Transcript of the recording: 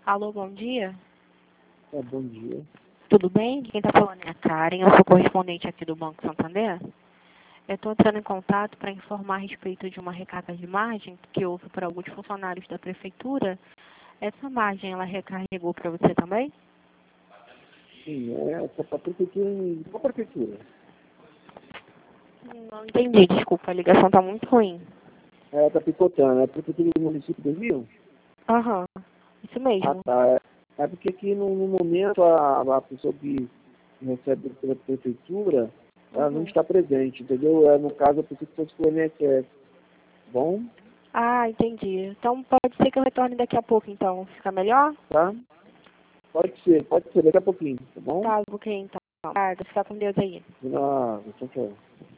Alô, bom dia. Bom dia. Tudo bem? Quem está falando é a Karen, eu sou correspondente aqui do Banco Santander. Eu estou entrando em contato para informar a respeito de uma recarga de margem que houve para alguns funcionários da Prefeitura. Essa margem, ela recarregou para você também? Sim, essa para a prefeitura. Qual prefeitura? Não entendi, desculpa, a ligação está muito ruim. Está picotando. É a prefeitura do município do Rio? Aham, isso mesmo. Tá. É porque aqui no momento a pessoa que recebe pela prefeitura, ela não está presente, entendeu? No caso, a pessoa que fosse pelo INSS. Bom? Ah, entendi. Então pode ser que eu retorne daqui a pouco, então. Fica melhor? Tá? Pode ser, daqui a pouquinho, tá bom? Tá, ok, então. Fica com Deus aí. Não, tchau, tchau.